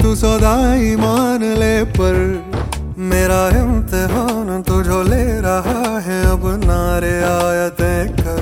तू सौदाई मान ले, पर मेरा इम्तिहान तुझो ले रहा है अब। नारे आयतें कर